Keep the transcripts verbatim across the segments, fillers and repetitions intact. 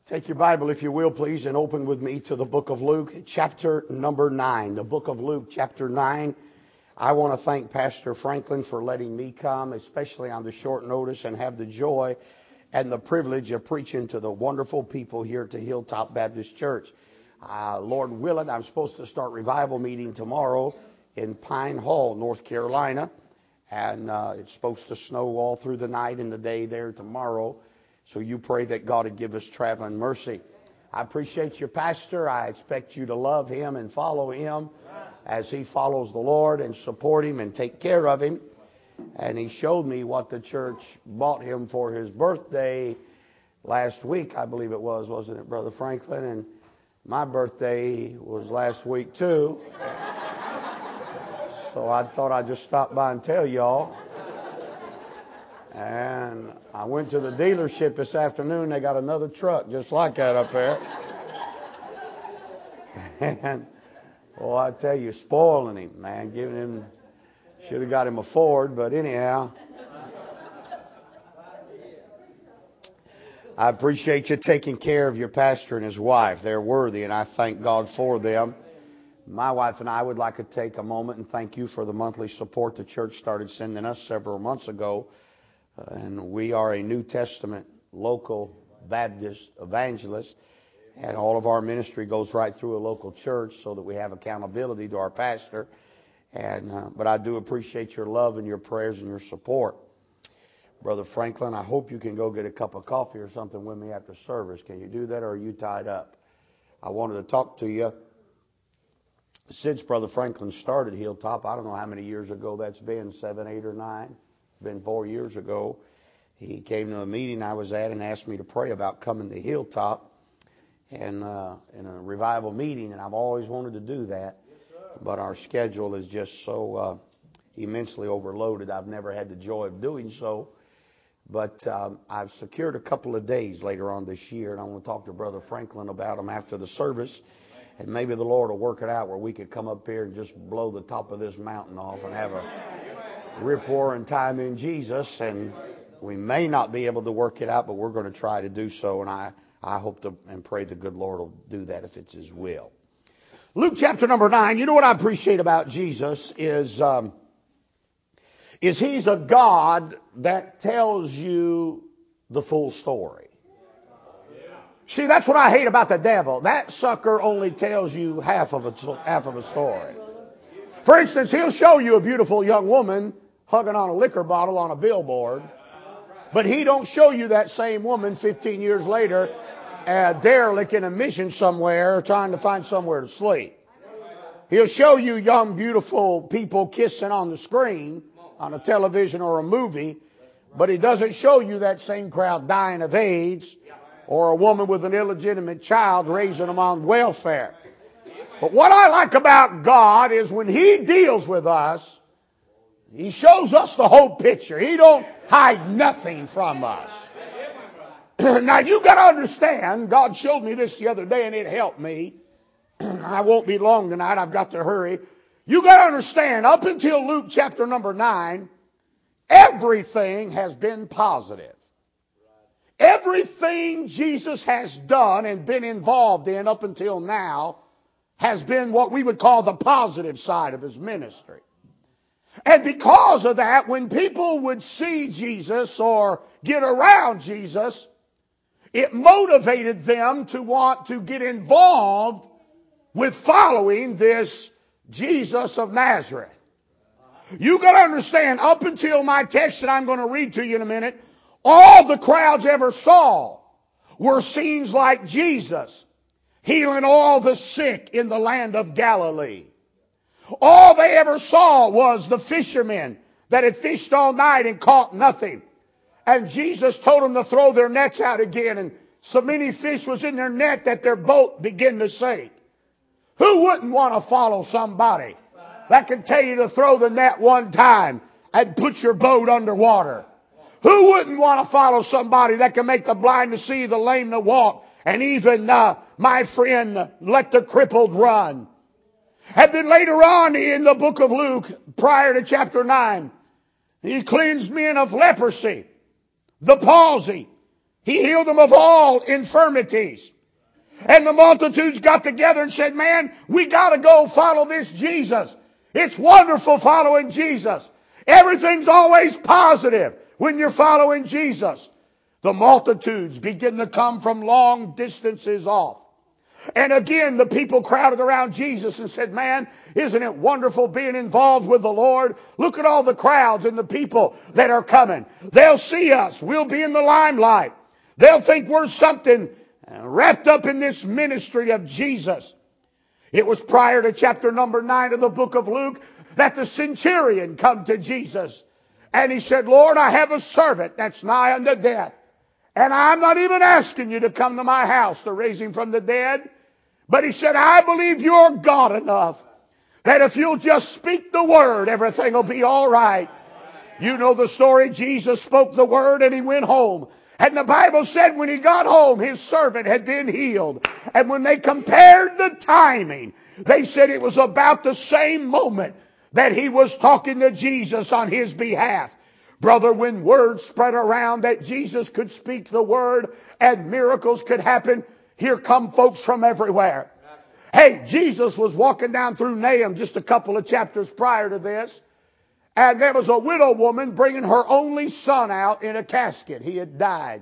Take your Bible, if you will, please, and open with me to the book of Luke, chapter number nine. The book of Luke, chapter nine. I want to thank Pastor Franklin for letting me come, especially on the short notice, and have the joy and the privilege of preaching to the wonderful people here at the Hilltop Baptist Church. Uh, Lord willing, I'm supposed to start revival meeting tomorrow in Pine Hall, North Carolina. And uh, it's supposed to snow all through the night and the day there tomorrow. So you pray that God would give us traveling mercy. I appreciate your pastor. I expect you to love him and follow him as he follows the Lord and support him and take care of him. And he showed me what the church bought him for his birthday last week, I believe it was, wasn't it, Brother Franklin? And my birthday was last week too. So I thought I'd just stop by and tell y'all. And I went to the dealership this afternoon. They got another truck just like that up there. And, well, I tell you, spoiling him, man. Giving him, should have got him a Ford, but anyhow. I appreciate you taking care of your pastor and his wife. They're worthy, and I thank God for them. My wife and I would like to take a moment and thank you for the monthly support the church started sending us several months ago. Uh, and we are a New Testament local Baptist evangelist, and all of our ministry goes right through a local church so that we have accountability to our pastor. And uh, but I do appreciate your love and your prayers and your support. Brother Franklin, I hope you can go get a cup of coffee or something with me after service. Can you do that, or are you tied up? I wanted to talk to you. Since Brother Franklin started Hilltop, I don't know how many years ago that's been, seven, eight, or nine. Been four years ago. He came to a meeting I was at and asked me to pray about coming to Hilltop and uh, in a revival meeting, and I've always wanted to do that, but our schedule is just so uh, immensely overloaded. I've never had the joy of doing so, but um, I've secured a couple of days later on this year, and I want to talk to Brother Franklin about them after the service, and maybe the Lord will work it out where we could come up here and just blow the top of this mountain off and have a rip-roaring time in Jesus. And we may not be able to work it out, but we're going to try to do so, and I, I hope to and pray the good Lord will do that if it's His will. Luke chapter number nine, you know what I appreciate about Jesus is, um, is He's a God that tells you the full story. See, that's what I hate about the devil. That sucker only tells you half of a, half of a story. For instance, he'll show you a beautiful young woman hugging on a liquor bottle on a billboard, but he don't show you that same woman fifteen years later, a derelict in a mission somewhere trying to find somewhere to sleep. He'll show you young, beautiful people kissing on the screen on a television or a movie, but he doesn't show you that same crowd dying of AIDS or a woman with an illegitimate child raising them on welfare. But what I like about God is when He deals with us, He shows us the whole picture. He don't hide nothing from us. Now you got to understand, God showed me this the other day and it helped me. I won't be long tonight. I've got to hurry. You got to understand, up until Luke chapter number nine, everything has been positive. Everything Jesus has done and been involved in up until now has been what we would call the positive side of His ministry. And because of that, when people would see Jesus or get around Jesus, it motivated them to want to get involved with following this Jesus of Nazareth. You got to understand, up until my text that I'm going to read to you in a minute, all the crowds ever saw were scenes like Jesus healing all the sick in the land of Galilee. All they ever saw was the fishermen that had fished all night and caught nothing. And Jesus told them to throw their nets out again, and so many fish was in their net that their boat began to sink. Who wouldn't want to follow somebody that can tell you to throw the net one time and put your boat underwater? Who wouldn't want to follow somebody that can make the blind to see, the lame to walk, and even, uh, my friend, let the crippled run? And then later on in the book of Luke, prior to chapter nine, He cleansed men of leprosy, the palsy, He healed them of all infirmities. And the multitudes got together and said, man, we got to go follow this Jesus. It's wonderful following Jesus. Everything's always positive when you're following Jesus. The multitudes begin to come from long distances off. And again, the people crowded around Jesus and said, man, isn't it wonderful being involved with the Lord? Look at all the crowds and the people that are coming. They'll see us. We'll be in the limelight. They'll think we're something wrapped up in this ministry of Jesus. It was prior to chapter number nine of the book of Luke that the centurion come to Jesus. And he said, Lord, I have a servant that's nigh unto death. And I'm not even asking you to come to my house to raise him from the dead. But he said, I believe you're God enough that if you'll just speak the word, everything will be all right. You know the story. Jesus spoke the word and he went home. And the Bible said when he got home, his servant had been healed. And when they compared the timing, they said it was about the same moment that he was talking to Jesus on his behalf. Brother, when word spread around that Jesus could speak the word and miracles could happen, here come folks from everywhere. Hey, Jesus was walking down through Nahum just a couple of chapters prior to this. And there was a widow woman bringing her only son out in a casket. He had died.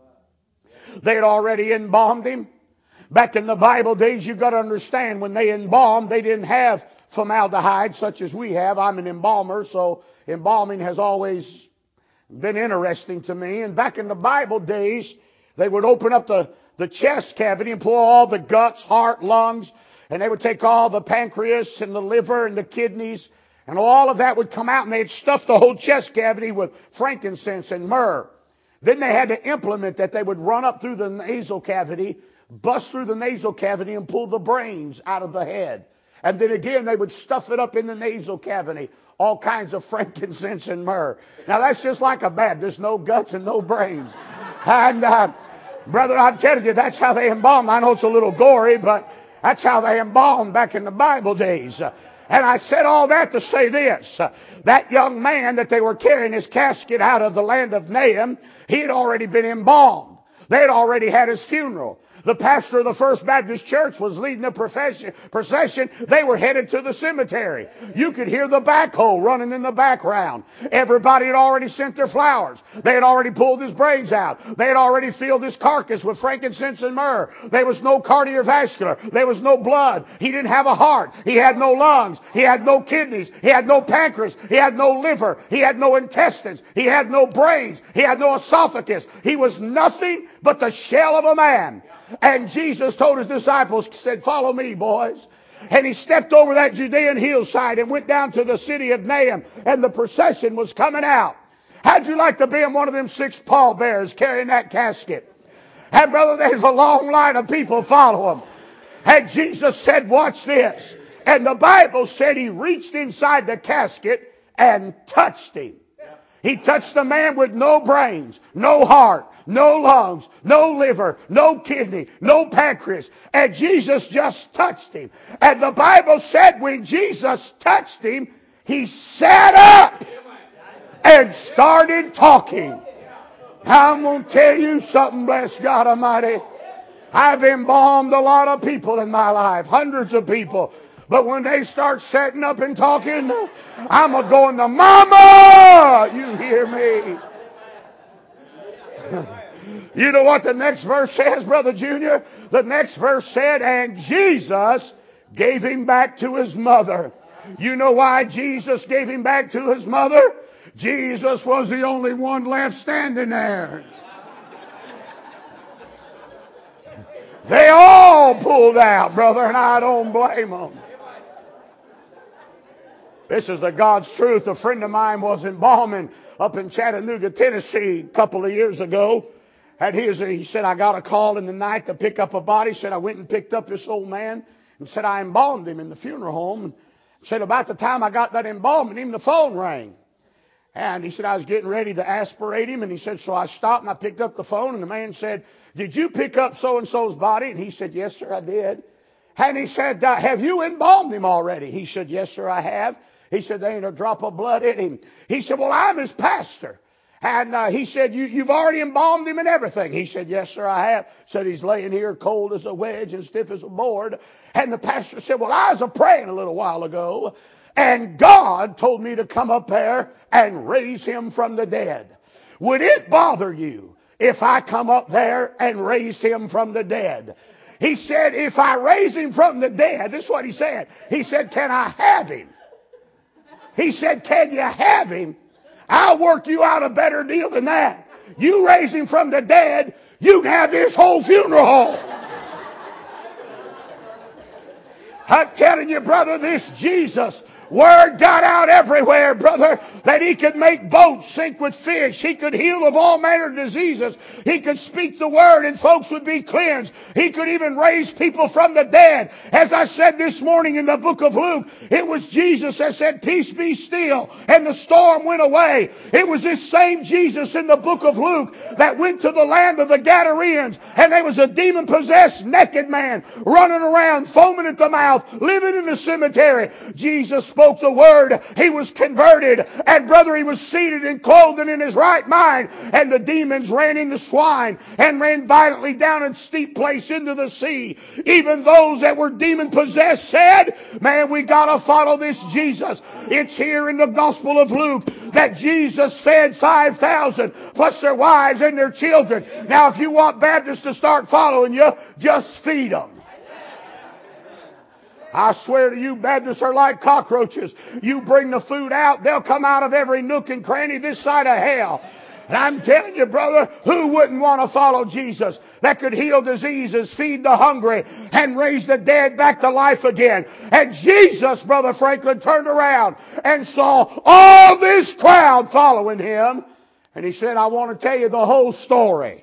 They had already embalmed him. Back in the Bible days, you've got to understand, when they embalmed, they didn't have formaldehyde such as we have. I'm an embalmer, so embalming has always been interesting to me. And back in the Bible days, they would open up the, the chest cavity and pull all the guts, heart, lungs, and they would take all the pancreas and the liver and the kidneys, and all of that would come out, and they'd stuff the whole chest cavity with frankincense and myrrh. Then they had to implement that. They would run up through the nasal cavity, bust through the nasal cavity, and pull the brains out of the head. And then again, they would stuff it up in the nasal cavity, all kinds of frankincense and myrrh. Now that's just like a Baptist, no guts and no brains. And uh, brother, I'm telling you, that's how they embalmed. I know it's a little gory, but that's how they embalmed back in the Bible days. And I said all that to say this. That young man that they were carrying his casket out of the land of Nahum, he had already been embalmed. They had already had his funeral. The pastor of the First Baptist Church was leading a procession. They were headed to the cemetery. You could hear the backhoe running in the background. Everybody had already sent their flowers. They had already pulled his brains out. They had already filled his carcass with frankincense and myrrh. There was no cardiovascular. There was no blood. He didn't have a heart. He had no lungs. He had no kidneys. He had no pancreas. He had no liver. He had no intestines. He had no brains. He had no esophagus. He was nothing but the shell of a man. And Jesus told his disciples, said, follow me, boys. And he stepped over that Judean hillside and went down to the city of Nahum, and the procession was coming out. How'd you like to be in one of them six pallbearers carrying that casket? And brother, there's a long line of people follow him. And Jesus said, watch this. And the Bible said he reached inside the casket and touched him. He touched the man with no brains, no heart, no lungs, no liver, no kidney, no pancreas. And Jesus just touched him. And the Bible said when Jesus touched him, he sat up and started talking. I'm going to tell you something, bless God Almighty. I've embalmed a lot of people in my life, hundreds of people. But when they start setting up and talking, I'm a going to mama. You hear me? You know what the next verse says, Brother Junior? The next verse said, and Jesus gave him back to his mother. You know why Jesus gave him back to his mother? Jesus was the only one left standing there. They all pulled out, brother, and I don't blame them. This is the God's truth. A friend of mine was embalming up in Chattanooga, Tennessee, a couple of years ago. And he, he said, I got a call in the night to pick up a body. He said, I went and picked up this old man and said, I embalmed him in the funeral home. And said, about the time I got that embalming him, the phone rang. And he said, I was getting ready to aspirate him. And he said, so I stopped and I picked up the phone. And the man said, did you pick up so-and-so's body? And he said, yes, sir, I did. And he said, uh, have you embalmed him already? He said, yes, sir, I have. He said, there ain't a drop of blood in him. He said, well, I'm his pastor. And uh, he said, you, you've already embalmed him and everything. He said, yes, sir, I have. Said, he's laying here cold as a wedge and stiff as a board. And the pastor said, well, I was a-praying a little while ago, and God told me to come up there and raise him from the dead. Would it bother you if I come up there and raised him from the dead? He said, if I raise him from the dead, this is what he said. He said, can I have him? He said, can you have him? I'll work you out a better deal than that. You raise him from the dead, you can have his whole funeral home. I'm telling you, brother, this Jesus, word got out everywhere, brother, that he could make boats sink with fish. He could heal of all manner of diseases. He could speak the word and folks would be cleansed. He could even raise people from the dead. As I said this morning in the book of Luke, it was Jesus that said, peace be still, and the storm went away. It was this same Jesus in the book of Luke that went to the land of the Gadareans, and there was a demon-possessed naked man running around, foaming at the mouth, living in the cemetery. Jesus spoke the word. He was converted. And brother, he was seated and clothed and in his right mind. And the demons ran into swine and ran violently down a steep place into the sea. Even those that were demon possessed said, man, we gotta follow this Jesus. It's here in the Gospel of Luke that Jesus fed five thousand plus their wives and their children. Now, if you want Baptists to start following you, just feed them. I swear to you, Baptists are like cockroaches. You bring the food out, they'll come out of every nook and cranny this side of hell. And I'm telling you, brother, who wouldn't want to follow Jesus that could heal diseases, feed the hungry, and raise the dead back to life again? And Jesus, Brother Franklin, turned around and saw all this crowd following him. And he said, I want to tell you the whole story.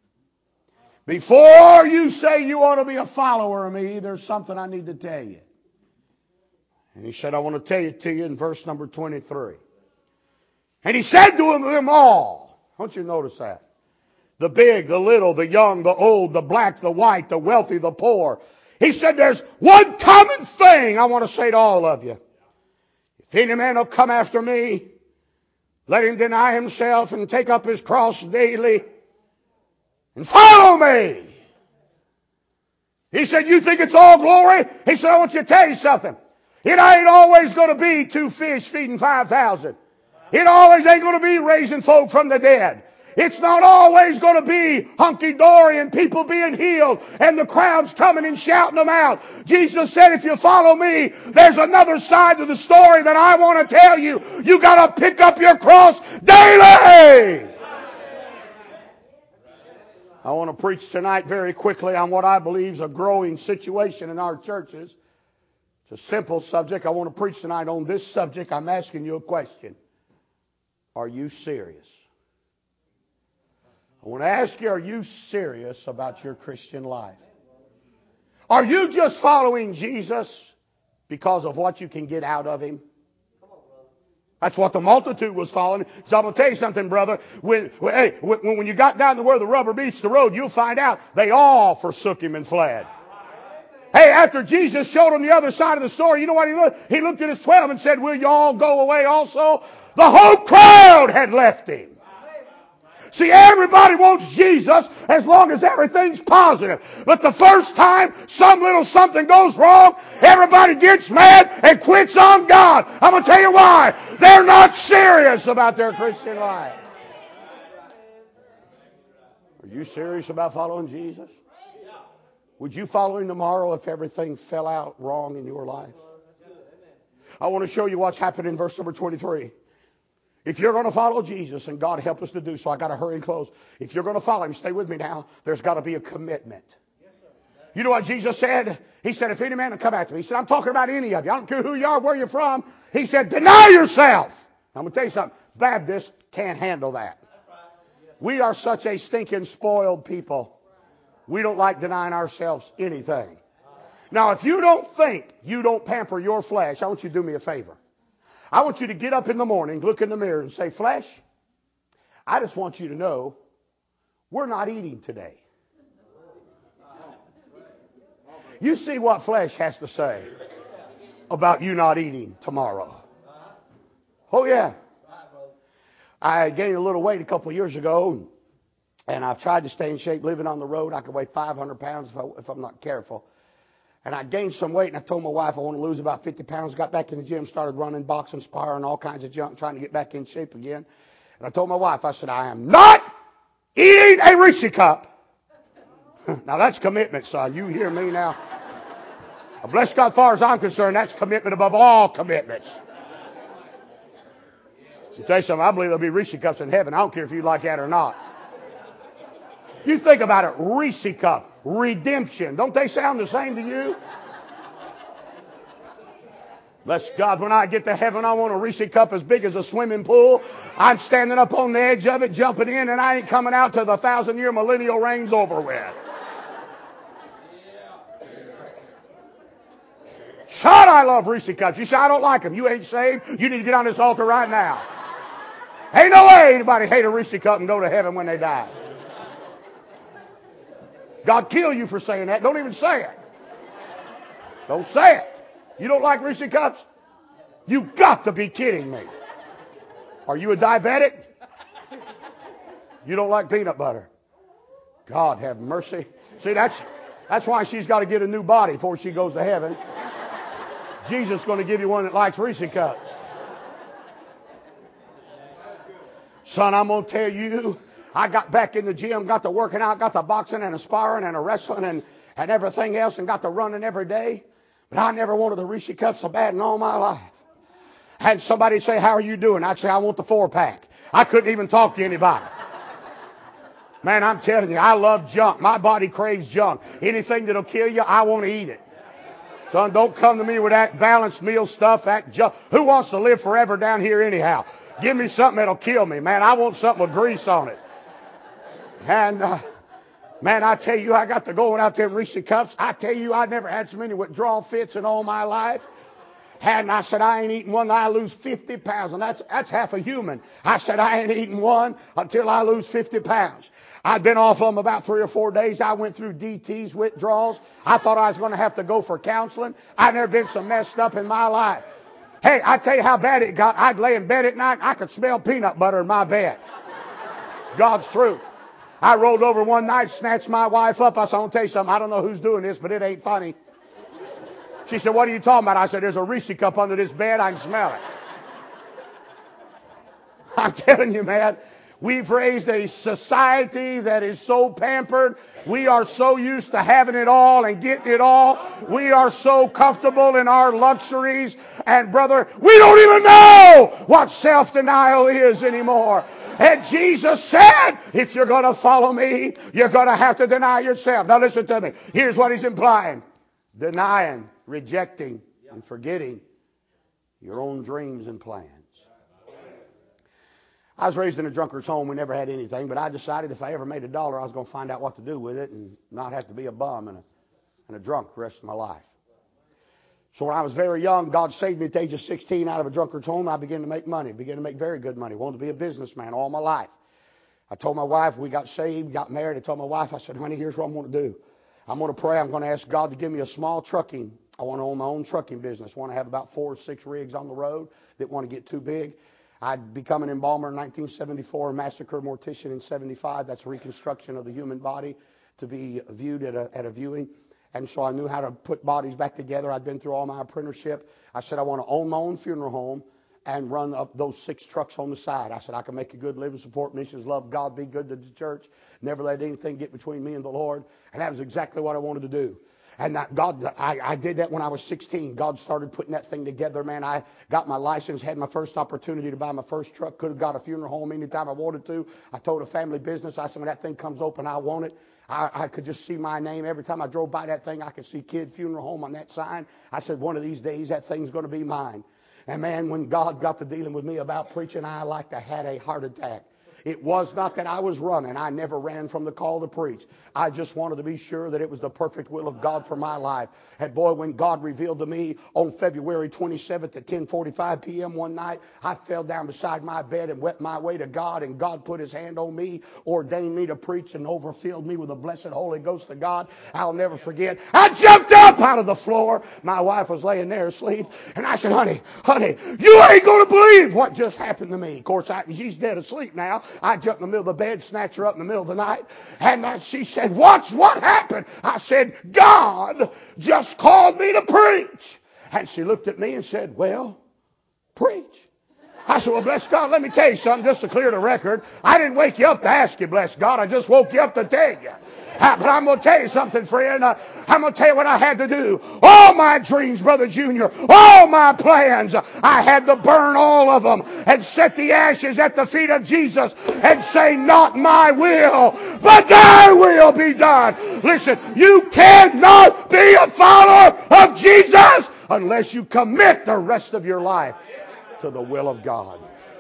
Before you say you want to be a follower of me, there's something I need to tell you. And he said, I want to tell it to you in verse number twenty-three. And he said to them, them all. I want you to notice that. The big, the little, the young, the old, the black, the white, the wealthy, the poor. He said, there's one common thing I want to say to all of you. If any man will come after me, let him deny himself and take up his cross daily and follow me. He said, you think it's all glory? He said, I want you to tell you something. It ain't always going to be two fish feeding five thousand. It always ain't going to be raising folk from the dead. It's not always going to be hunky-dory and people being healed and the crowds coming and shouting them out. Jesus said, if you follow me, there's another side to the story that I want to tell you. You got to pick up your cross daily. I want to preach tonight very quickly on what I believe is a growing situation in our churches. It's a simple subject. I want to preach tonight on this subject. I'm asking you a question. Are you serious? I want to ask you, are you serious about your Christian life? Are you just following Jesus because of what you can get out of him? That's what the multitude was following. So I'm going to tell you something, brother. When, when, hey, when, when you got down to where the rubber meets the road, you'll find out they all forsook him and fled. Hey, after Jesus showed them the other side of the story, you know what he looked? He looked at his twelve and said, will you all go away also? The whole crowd had left him. See, everybody wants Jesus as long as everything's positive. But the first time some little something goes wrong, everybody gets mad and quits on God. I'm going to tell you why. They're not serious about their Christian life. Are you serious about following Jesus? Would you follow him tomorrow if everything fell out wrong in your life? I want to show you what's happened in verse number twenty-three. If you're going to follow Jesus, and God help us to do so, I got to hurry and close. If you're going to follow him, stay with me now. There's got to be a commitment. You know what Jesus said? He said, if any man will come after me. He said, I'm talking about any of you. I don't care who you are, where you're from. He said, deny yourself. I'm going to tell you something. Baptists can't handle that. We are such a stinking spoiled people. We don't like denying ourselves anything. Now, if you don't think you don't pamper your flesh, I want you to do me a favor. I want you to get up in the morning, look in the mirror and say, flesh, I just want you to know we're not eating today. You see what flesh has to say about you not eating tomorrow. Oh, yeah. I gained a little weight a couple of years ago, and I've tried to stay in shape. Living on the road, I could weigh five hundred pounds if, I, if I'm not careful. And I gained some weight, and I told my wife I want to lose about fifty pounds. Got back in the gym, started running, boxing, sparring, all kinds of junk, trying to get back in shape again. And I told my wife, I said, I am not eating a Reese cup. Now that's commitment, son. You hear me now? Bless God, as far as I'm concerned, that's commitment above all commitments. I'll tell you something, I believe there'll be Reese cups in heaven. I don't care if you like that or not. You think about it, Reese cup, redemption. Don't they sound the same to you? Bless God, when I get to heaven, I want a Reese cup as big as a swimming pool. I'm standing up on the edge of it, jumping in, and I ain't coming out till the thousand year millennial reign's over with. Son, I love Reese cups. You say, I don't like them. You ain't saved. You need to get on this altar right now. Ain't no way anybody hate a Reese cup and go to heaven when they die. God kill you for saying that. Don't even say it. Don't say it. You don't like Reese cups? You got to be kidding me. Are you a diabetic? You don't like peanut butter? God have mercy. See, that's that's why she's got to get a new body before she goes to heaven. Jesus is going to give you one that likes Reese cups. Son, I'm going to tell you, I got back in the gym, got to working out, got to boxing and a sparring and a wrestling and, and everything else, and got to running every day. But I never wanted the Reese cup so bad in all my life. I had somebody say, how are you doing? I'd say, I want the four pack. I couldn't even talk to anybody. Man, I'm telling you, I love junk. My body craves junk. Anything that'll kill you, I want to eat it. Son, don't come to me with that balanced meal stuff, that junk. Who wants to live forever down here anyhow? Give me something that'll kill me, man. I want something with grease on it. And, uh, man, I tell you, I got to going out there in Reese cups. I tell you, I never had so many withdrawal fits in all my life. And I said, I ain't eating one. I lose fifty pounds. And that's, that's half a human. I said, I ain't eating one until I lose fifty pounds. I'd been off them about three or four days. I went through D Ts, withdrawals. I thought I was going to have to go for counseling. I've never been so messed up in my life. Hey, I tell you how bad it got. I'd lay in bed at night. I could smell peanut butter in my bed. It's God's truth. I rolled over one night, snatched my wife up. I said, I'm going to tell you something. I don't know who's doing this, but it ain't funny. She said, what are you talking about? I said, there's a Reese cup under this bed. I can smell it. I'm telling you, man, we've raised a society that is so pampered. We are so used to having it all and getting it all. We are so comfortable in our luxuries. And brother, we don't even know what self-denial is anymore. And Jesus said, if you're going to follow me, you're going to have to deny yourself. Now listen to me. Here's what he's implying. Denying, rejecting, and forgetting your own dreams and plans. I was raised in a drunkard's home. We never had anything, but I decided if I ever made a dollar, I was going to find out what to do with it and not have to be a bum and a, and a drunk the rest of my life. So when I was very young, God saved me at the age of sixteen out of a drunkard's home. I began to make money, began to make very good money. Wanted to be a businessman all my life. I told my wife, we got saved, got married. I told my wife, I said, honey, here's what I'm going to do. I'm going to pray. I'm going to ask God to give me a small trucking. I want to own my own trucking business. I want to have about four or six rigs on the road that want to get too big. I'd become an embalmer in nineteen seventy-four, a massacre mortician in seventy-five. That's reconstruction of the human body to be viewed at a, at a viewing. And so I knew how to put bodies back together. I'd been through all my apprenticeship. I said, I want to own my own funeral home and run up those six trucks on the side. I said, I can make a good living, support missions, love God, be good to the church, never let anything get between me and the Lord. And that was exactly what I wanted to do. And that God, I, I did that when I was sixteen. God started putting that thing together, man. I got my license, had my first opportunity to buy my first truck, could have got a funeral home anytime I wanted to. I told a family business, I said, when that thing comes open, I want it. I, I could just see my name. Every time I drove by that thing, I could see Kid Funeral Home on that sign. I said, one of these days, that thing's going to be mine. And man, when God got to dealing with me about preaching, I like to had a heart attack. It was not that I was running. I never ran from the call to preach. I just wanted to be sure that it was the perfect will of God for my life. And boy, when God revealed to me on February twenty-seventh at ten forty-five p.m. one night, I fell down beside my bed and wept my way to God, and God put his hand on me, ordained me to preach, and overfilled me with the blessed Holy Ghost of God. I'll never forget. I jumped up out of the floor. My wife was laying there asleep, and I said, honey, honey, you ain't going to believe what just happened to me. Of course, I, she's dead asleep now. I jumped in the middle of the bed, snatched her up in the middle of the night, and uh, she said, what's what happened? I said, God just called me to preach. And she looked at me and said, well, preach. I said, well, bless God, let me tell you something just to clear the record. I didn't wake you up to ask you, bless God. I just woke you up to tell you. Uh, but I'm going to tell you something, friend. Uh, I'm going to tell you what I had to do. All my dreams, Brother Junior, all my plans, uh, I had to burn all of them and set the ashes at the feet of Jesus and say, not my will, but thy will be done. Listen, you cannot be a follower of Jesus unless you commit the rest of your life to the will of God.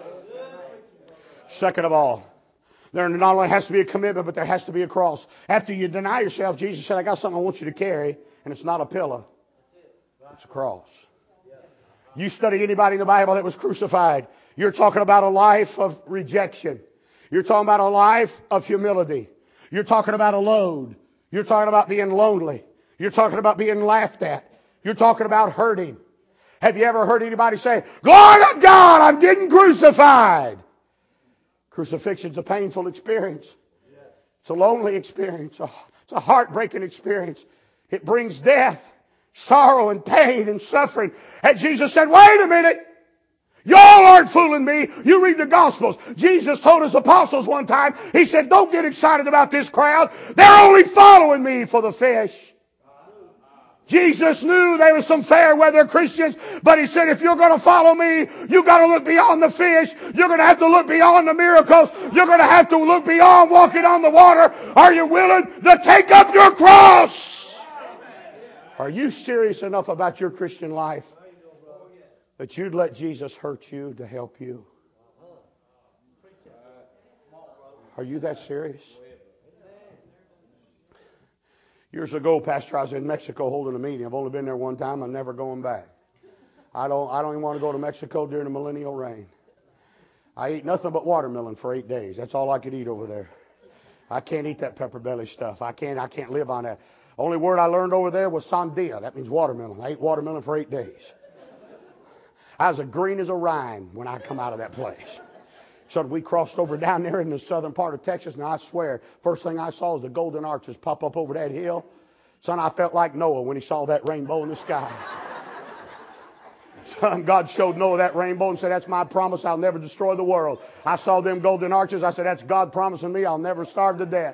Second of all, there not only has to be a commitment, but there has to be a cross. After you deny yourself, Jesus said, I got something I want you to carry, and it's not a pillow. It's a cross. You study anybody in the Bible that was crucified, you're talking about a life of rejection. You're talking about a life of humility. You're talking about a load. You're talking about being lonely. You're talking about being laughed at. You're talking about hurting. Have you ever heard anybody say, glory to God, I'm getting crucified? Crucifixion's a painful experience. It's a lonely experience. It's a heartbreaking experience. It brings death, sorrow, and pain and suffering. And Jesus said, wait a minute. Y'all aren't fooling me. You read the Gospels. Jesus told his apostles one time, he said, don't get excited about this crowd. They're only following me for the fish. Jesus knew there was some fair weather Christians, but he said, if you're going to follow me, you got to look beyond the fish. You're going to have to look beyond the miracles. You're going to have to look beyond walking on the water. Are you willing to take up your cross? Are you serious enough about your Christian life that you'd let Jesus hurt you to help you? Are you that serious? Years ago, Pastor, I was in Mexico holding a meeting. I've only been there one time. I'm never going back. I don't, I don't even want to go to Mexico during the millennial reign. I eat nothing but watermelon for eight days. That's all I could eat over there. I can't eat that pepper belly stuff. I can't, I can't live on that. Only word I learned over there was sandia. That means watermelon. I ate watermelon for eight days. I was as green as a rind when I come out of that place. So we crossed over down there in the southern part of Texas, and I swear, first thing I saw was the golden arches pop up over that hill. Son, I felt like Noah when he saw that rainbow in the sky. Son, God showed Noah that rainbow and said, that's my promise, I'll never destroy the world. I saw them golden arches, I said, that's God promising me I'll never starve to death.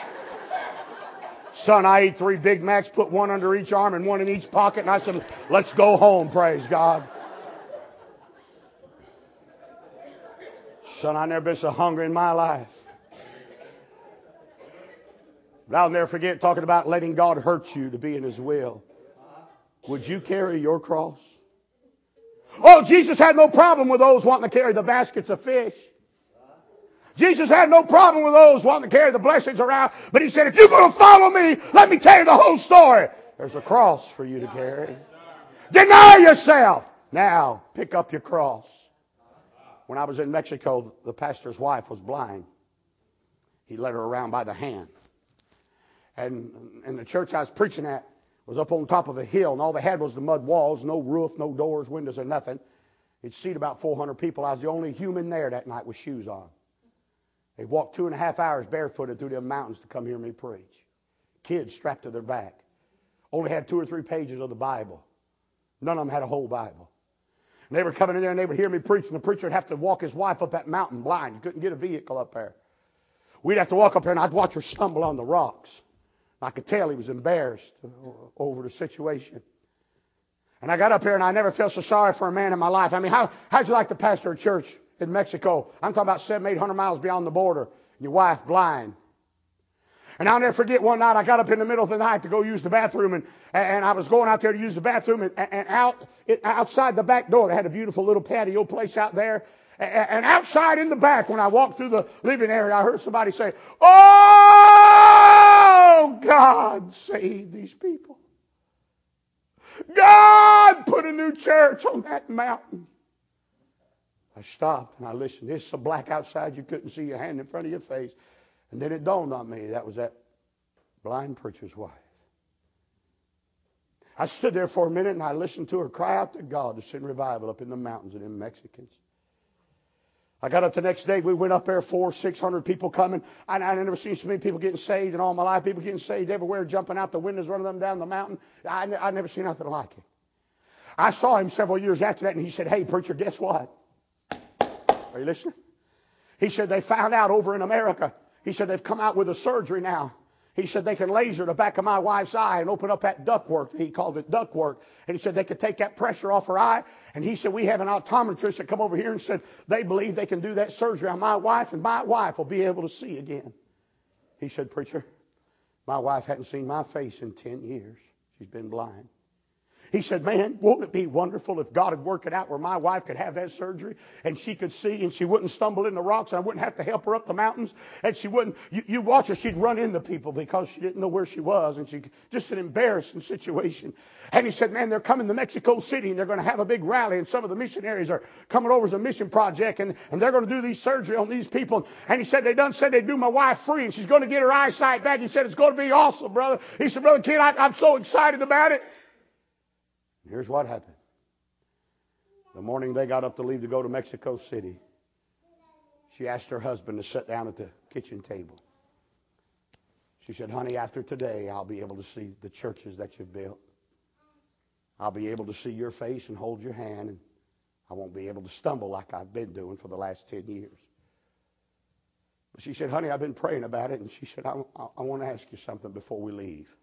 Son, I ate three Big Macs, put one under each arm and one in each pocket, and I said, let's go home, praise God. Son, I've never been so hungry in my life. But I'll never forget talking about letting God hurt you to be in his will. Would you carry your cross? Oh, Jesus had no problem with those wanting to carry the baskets of fish. Jesus had no problem with those wanting to carry the blessings around. But he said, if you're going to follow me, let me tell you the whole story. There's a cross for you to carry. Deny yourself. Now, pick up your cross. When I was in Mexico, the pastor's wife was blind. He led her around by the hand. And, and the church I was preaching at was up on top of a hill, and all they had was the mud walls, no roof, no doors, windows, or nothing. It'd seat about four hundred people. I was the only human there that night with shoes on. They walked two and a half hours barefooted through the mountains to come hear me preach. Kids strapped to their back. Only had two or three pages of the Bible. None of them had a whole Bible. And they were coming in there and they would hear me preach, and the preacher would have to walk his wife up that mountain blind. You couldn't get a vehicle up there. We'd have to walk up there, and I'd watch her stumble on the rocks. I could tell he was embarrassed over the situation. And I got up here, and I never felt so sorry for a man in my life. I mean, how, how'd you like to pastor a church in Mexico? I'm talking about seven, eight hundred miles beyond the border. And your wife blind. And I'll never forget one night I got up in the middle of the night to go use the bathroom, and, and I was going out there to use the bathroom, and, and out it, outside the back door they had a beautiful little patio place out there. And outside in the back, when I walked through the living area, I heard somebody say, "Oh, God, save these people. God, put a new church on that mountain." I stopped and I listened. It's so black outside you couldn't see your hand in front of your face. And then it dawned on me, that was that blind preacher's wife. I stood there for a minute and I listened to her cry out to God to send revival up in the mountains of them Mexicans. I got up the next day. We went up there, four, six hundred people coming. I, I never seen so many people getting saved in all my life. People getting saved everywhere, jumping out the windows, running them down the mountain. I, I never seen nothing like it. I saw him several years after that, and he said, "Hey, preacher, guess what?" Are you listening? He said, "They found out over in America." He said, "They've come out with a surgery now." He said, "They can laser the back of my wife's eye and open up that ductwork." He called it ductwork. And he said, "They could take that pressure off her eye." And he said, "We have an optometrist that come over here and said they believe they can do that surgery on my wife and my wife will be able to see again." He said, "Preacher, my wife hadn't seen my face in ten years. She's been blind." He said, "Man, won't it be wonderful if God would work it out where my wife could have that surgery and she could see and she wouldn't stumble in the rocks and I wouldn't have to help her up the mountains and she wouldn't, you, you watch her, she'd run into people because she didn't know where she was and she, just an embarrassing situation." And he said, "Man, they're coming to Mexico City and they're going to have a big rally and some of the missionaries are coming over as a mission project and, and they're going to do these surgery on these people." And he said, "They done said they'd do my wife free and she's going to get her eyesight back." He said, "It's going to be awesome, brother." He said, "Brother Ken, I, I'm so excited about it." Here's what happened. The morning they got up to leave to go to Mexico City, she asked her husband to sit down at the kitchen table. She said, "Honey, after today, I'll be able to see the churches that you've built. I'll be able to see your face and hold your hand, and I won't be able to stumble like I've been doing for the last ten years. But she said, "Honey, I've been praying about it." And she said, I, I, I want to ask you something before we leave."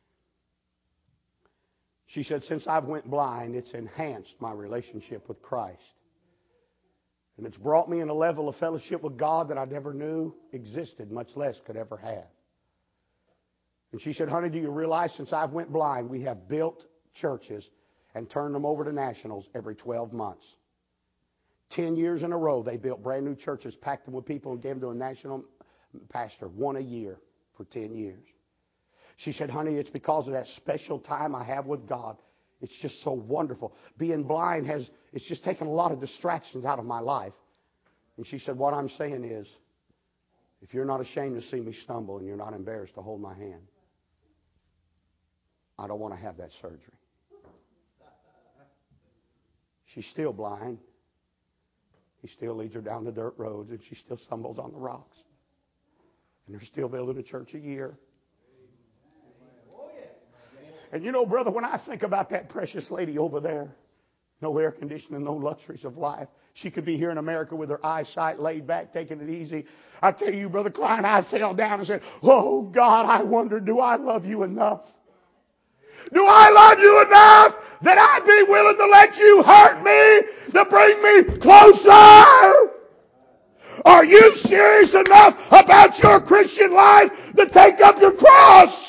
She said, "Since I've went blind, it's enhanced my relationship with Christ. And it's brought me in a level of fellowship with God that I never knew existed, much less could ever have." And she said, "Honey, do you realize since I've went blind, we have built churches and turned them over to nationals every twelve months. Ten years in a row, they built brand new churches, packed them with people and gave them to a national pastor, one a year for ten years. She said, "Honey, it's because of that special time I have with God. It's just so wonderful. Being blind has, it's just taken a lot of distractions out of my life." And she said, "What I'm saying is, if you're not ashamed to see me stumble and you're not embarrassed to hold my hand, I don't want to have that surgery." She's still blind. He still leads her down the dirt roads and she still stumbles on the rocks. And they're still building a church a year. And you know, brother, when I think about that precious lady over there, no air conditioning, no luxuries of life. She could be here in America with her eyesight laid back, taking it easy. I tell you, Brother Klein, I fell down and said, "Oh, God, I wonder, do I love you enough? Do I love you enough that I'd be willing to let you hurt me, to bring me closer? Are you serious enough about your Christian life to take up your cross?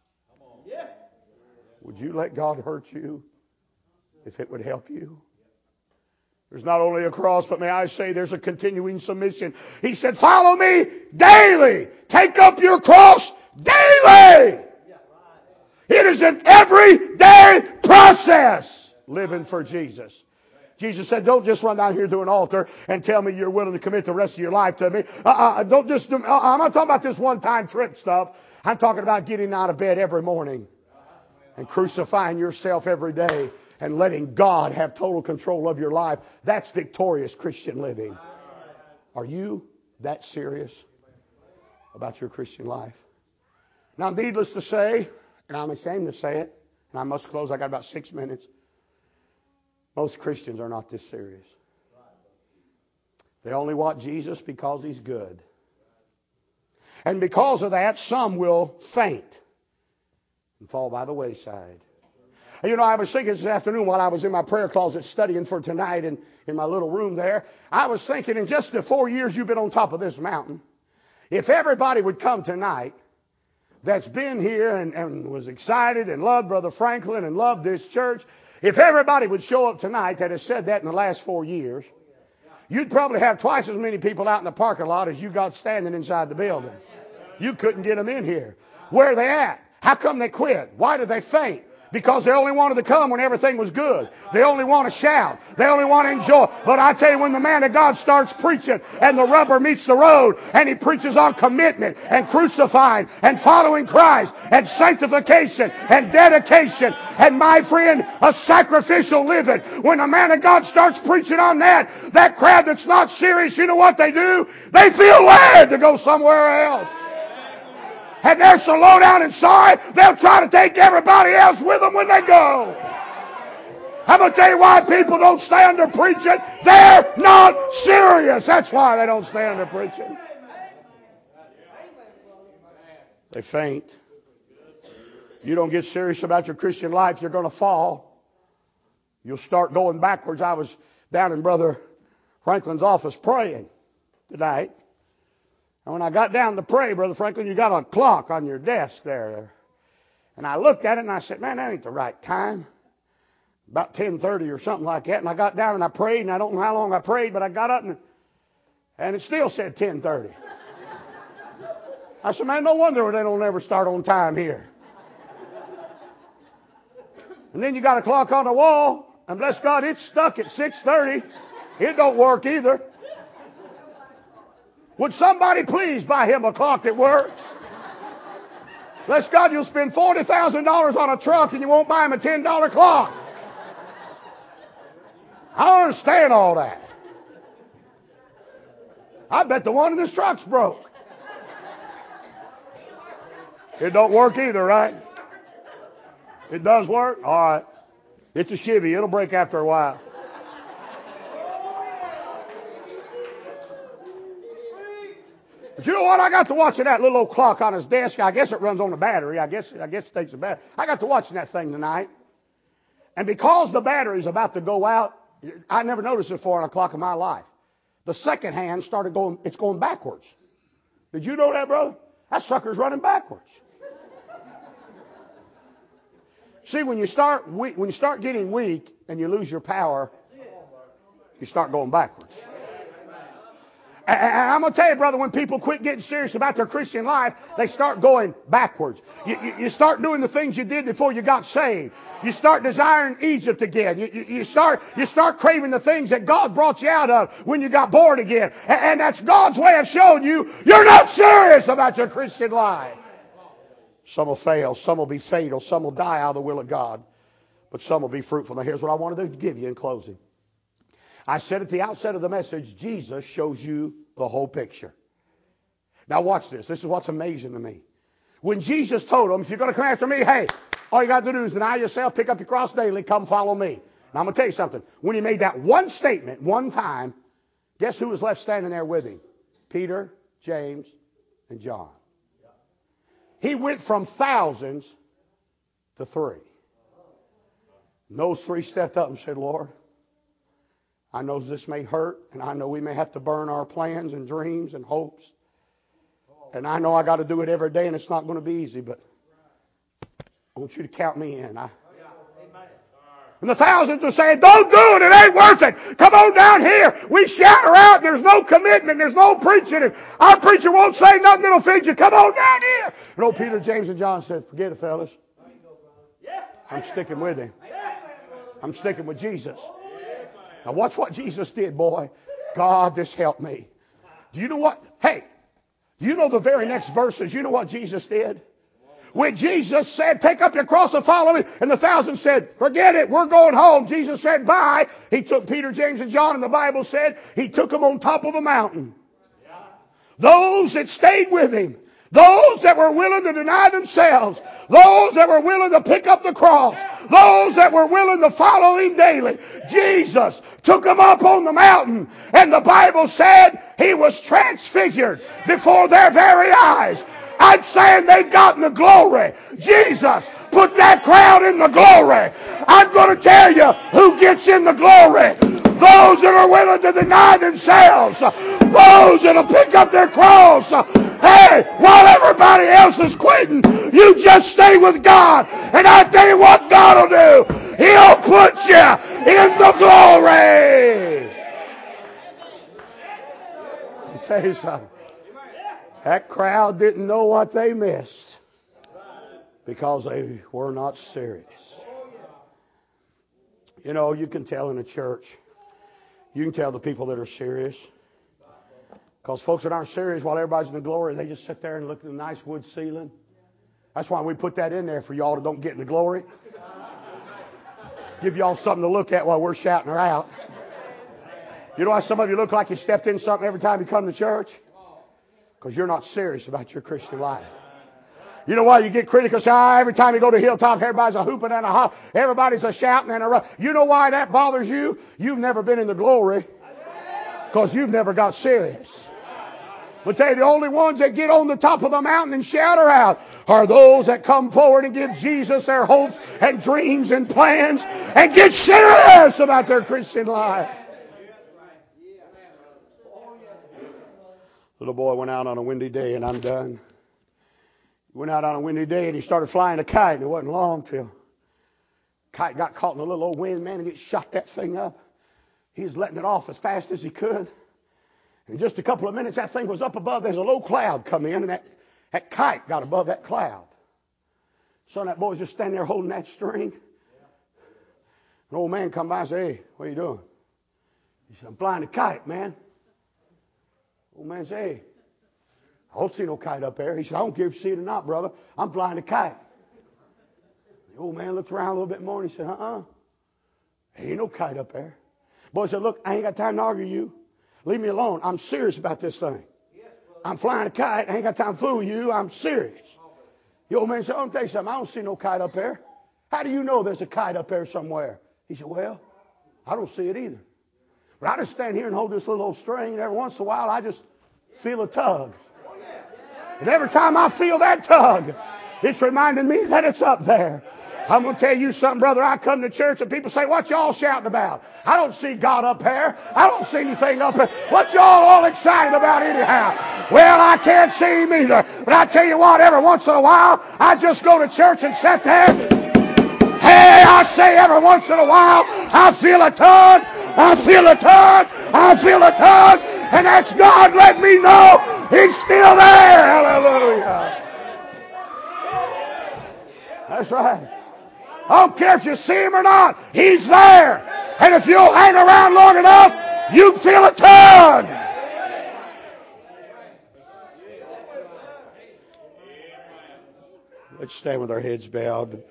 Would you let God hurt you if it would help you?" There's not only a cross, but may I say there's a continuing submission. He said, "Follow me daily. Take up your cross daily." It is an everyday process living for Jesus. Jesus said, "Don't just run down here to an altar and tell me you're willing to commit the rest of your life to me. Uh-uh, don't just, uh, I'm not talking about this one-time trip stuff. I'm talking about getting out of bed every morning and crucifying yourself every day and letting God have total control of your life. That's victorious Christian living." Are you that serious about your Christian life? Now, needless to say, and I'm ashamed to say it, and I must close, I got about six minutes. Most Christians are not this serious. They only want Jesus because He's good. And because of that, some will faint and fall by the wayside. And you know, I was thinking this afternoon while I was in my prayer closet studying for tonight in, in my little room there, I was thinking, in just the four years you've been on top of this mountain, if everybody would come tonight that's been here and, and was excited and loved Brother Franklin and loved this church, if everybody would show up tonight that has said that in the last four years, you'd probably have twice as many people out in the parking lot as you got standing inside the building. You couldn't get them in here. Where are they at? How come they quit? Why did they faint? Because they only wanted to come when everything was good. They only want to shout. They only want to enjoy. But I tell you, when the man of God starts preaching and the rubber meets the road and he preaches on commitment and crucifying and following Christ and sanctification and dedication and, my friend, a sacrificial living. When the man of God starts preaching on that, that crowd that's not serious, you know what they do? They feel led to go somewhere else. And they're so low down inside, they'll try to take everybody else with them when they go. I'm going to tell you why people don't stay under preaching. They're not serious. That's why they don't stay under preaching. They faint. You don't get serious about your Christian life, you're going to fall. You'll start going backwards. I was down in Brother Franklin's office praying tonight. And when I got down to pray, Brother Franklin, you got a clock on your desk there. And I looked at it and I said, man, that ain't the right time. About ten thirty or something like that. And I got down and I prayed, and I don't know how long I prayed, but I got up and, and it still said ten thirty. I said, man, no wonder they don't ever start on time here. And then you got a clock on the wall, and bless God, it's stuck at six thirty. It don't work either. Would somebody please buy him a clock that works? Bless God, you'll spend forty thousand dollars on a truck and you won't buy him a ten dollar clock. I don't understand all that. I bet the one in this truck's broke. It don't work either, right? It does work? All right. It's a Chevy. It'll break after a while. But you know what? I got to watching that little old clock on his desk. I guess it runs on a battery. I guess I guess it takes a battery. I got to watching that thing tonight. And because the battery's about to go out, I never noticed it before on a clock in my life. The second hand started going, it's going backwards. Did you know that, brother? That sucker's running backwards. See, when you start when you start getting weak and you lose your power, you start going backwards. And I'm going to tell you, brother, when people quit getting serious about their Christian life, they start going backwards. You, you, you start doing the things you did before you got saved. You start desiring Egypt again. You, you, you start you start craving the things that God brought you out of when you got born again. And, and that's God's way of showing you you're not serious about your Christian life. Some will fail. Some will be fatal. Some will die out of the will of God. But some will be fruitful. Now, here's what I want to give you in closing. I said at the outset of the message, Jesus shows you the whole picture. Now watch this. This is what's amazing to me. When Jesus told them, if you're going to come after me, hey, all you got to do is deny yourself, pick up your cross daily, come follow me. Now I'm going to tell you something. When he made that one statement one time, guess who was left standing there with him? Peter, James, and John. He went from thousands to three. And those three stepped up and said, Lord, I know this may hurt, and I know we may have to burn our plans and dreams and hopes. And I know I got to do it every day, and it's not going to be easy, but I want you to count me in. I, and the thousands are saying, don't do it, it ain't worth it. Come on down here. We shout her out, and there's no commitment, there's no preaching, and our preacher won't say nothing that'll feed you. Come on down here. And old Peter, James, and John said, forget it, fellas. I'm sticking with him. I'm sticking with Jesus. Now watch what Jesus did, boy. God, this helped me. Do you know what? Hey, do you know the very next verses? You know what Jesus did? When Jesus said, take up your cross and follow me, and the thousand said, forget it, we're going home. Jesus said, bye. He took Peter, James, and John, and the Bible said he took them on top of a mountain. Those that stayed with him, those that were willing to deny themselves, those that were willing to pick up the cross, those that were willing to follow him daily, Jesus took them up on the mountain, and the Bible said he was transfigured before their very eyes. I'm saying they've gotten the glory. Jesus put that crowd in the glory. I'm going to tell you who gets in the glory. Those that are willing to deny themselves. Those that will pick up their cross. Hey, while everybody else is quitting, you just stay with God. And I tell you what God will do. He'll put you in the glory. tell you something. That crowd didn't know what they missed because they were not serious. You know, you can tell in a church. You can tell the people that are serious. Because folks that aren't serious while everybody's in the glory, they just sit there and look at the nice wood ceiling. That's why we put that in there for y'all that don't get in the glory. Give y'all something to look at while we're shouting her out. You know why some of you look like you stepped in something every time you come to church? Because you're not serious about your Christian life. You know why you get critical? Ah, every time you go to Hilltop, everybody's a hooping and a hop. Everybody's a shouting and a rough. You know why that bothers you? You've never been in the glory because you've never got serious. But tell you, the only ones that get on the top of the mountain and shout her out are those that come forward and give Jesus their hopes and dreams and plans and get serious about their Christian life. Little boy went out on a windy day, and I'm done. He went out on a windy day and he started flying a kite, and it wasn't long till kite got caught in a little old wind, man, and it shot that thing up. He was letting it off as fast as he could. In just a couple of minutes, that thing was up above. There's a low cloud come in, and that, that kite got above that cloud. Son, that boy's just standing there holding that string. An old man come by and say, "Hey, what are you doing?" He said, "I'm flying a kite, man." Old man said, "Hey, I don't see no kite up there." He said, "I don't care if you see it or not, brother. I'm flying a kite." The old man looked around a little bit more, and he said, "Uh-uh. There ain't no kite up there." The boy said, "Look, I ain't got time to argue you. Leave me alone. I'm serious about this thing. I'm flying a kite. I ain't got time to fool you. I'm serious." The old man said, "I'll tell you something. I don't see no kite up there." "How do you know there's a kite up there somewhere?" He said, "Well, I don't see it either. But I just stand here and hold this little old string, and every once in a while I just feel a tug. And every time I feel that tug, it's reminding me that it's up there." I'm going to tell you something, brother. I come to church and people say, "What y'all shouting about?" I don't see God up there. I don't see anything up there. What y'all all excited about anyhow? Well, I can't see him either. But I tell you what, every once in a while, I just go to church and sit there. Hey, I say every once in a while, I feel a tug. I feel a tug. I feel a tug. And that's God letting me know He's still there. Hallelujah. That's right. I don't care if you see Him or not. He's there. And if you'll hang around long enough, you feel a tug. Let's stand with our heads bowed.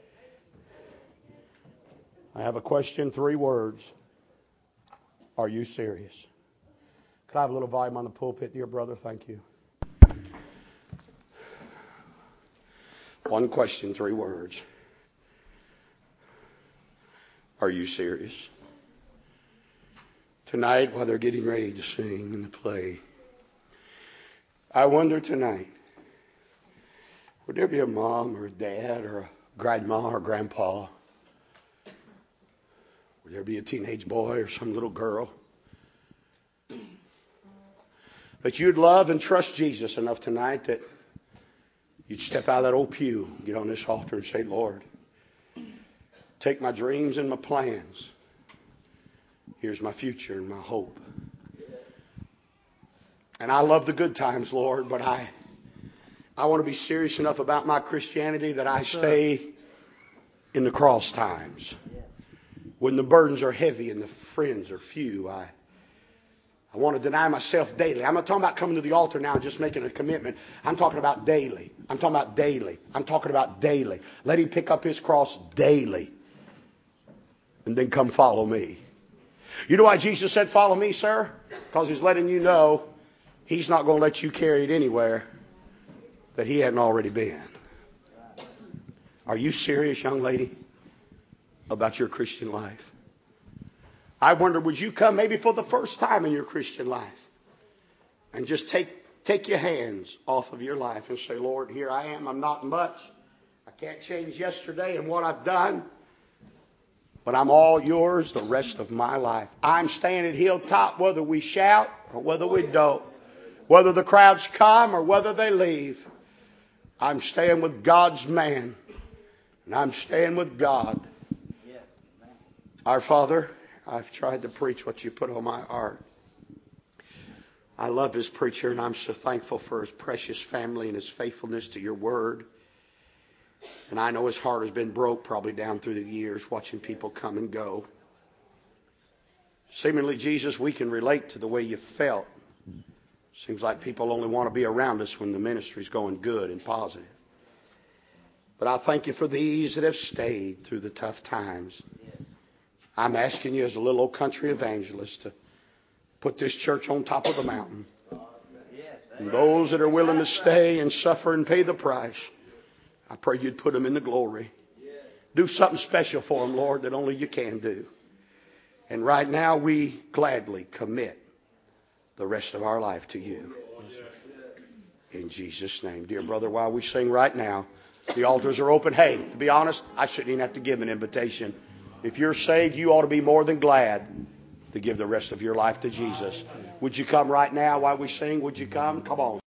I have a question, three words. Are you serious? Could I have a little volume on the pulpit, dear brother? Thank you. One question, three words. Are you serious? Tonight, while they're getting ready to sing and to play, I wonder tonight, would there be a mom or a dad or a grandma or grandpa? Would there be a teenage boy or some little girl that you'd love and trust Jesus enough tonight that you'd step out of that old pew, get on this altar and say, "Lord, take my dreams and my plans. Here's my future and my hope. And I love the good times, Lord, but I I want to be serious enough about my Christianity that I stay in the cross times. When the burdens are heavy and the friends are few, I I want to deny myself daily." I'm not talking about coming to the altar now and just making a commitment. I'm talking about daily. I'm talking about daily. I'm talking about daily. Let Him pick up His cross daily. And then come follow me. You know why Jesus said, "Follow me, sir"? Because He's letting you know He's not going to let you carry it anywhere that He hadn't already been. Are you serious, young lady, about your Christian life? I wonder, would you come maybe for the first time in your Christian life and just take take your hands off of your life and say, "Lord, here I am. I'm not much. I can't change yesterday and what I've done. But I'm all yours the rest of my life. I'm staying at Hilltop whether we shout or whether we don't. Whether the crowds come or whether they leave. I'm staying with God's man. And I'm staying with God." Our Father, I've tried to preach what you put on my heart. I love his preacher, and I'm so thankful for his precious family and his faithfulness to your word. And I know his heart has been broke probably down through the years watching people come and go. Seemingly, Jesus, we can relate to the way you felt. Seems like people only want to be around us when the ministry's going good and positive. But I thank you for these that have stayed through the tough times. I'm asking you as a little old country evangelist to put this church on top of the mountain. And those that are willing to stay and suffer and pay the price, I pray you'd put them in the glory. Do something special for them, Lord, that only you can do. And right now we gladly commit the rest of our life to you. In Jesus' name. Dear brother, while we sing right now, the altars are open. Hey, to be honest, I shouldn't even have to give an invitation. If you're saved, you ought to be more than glad to give the rest of your life to Jesus. Would you come right now while we sing? Would you come? Come on.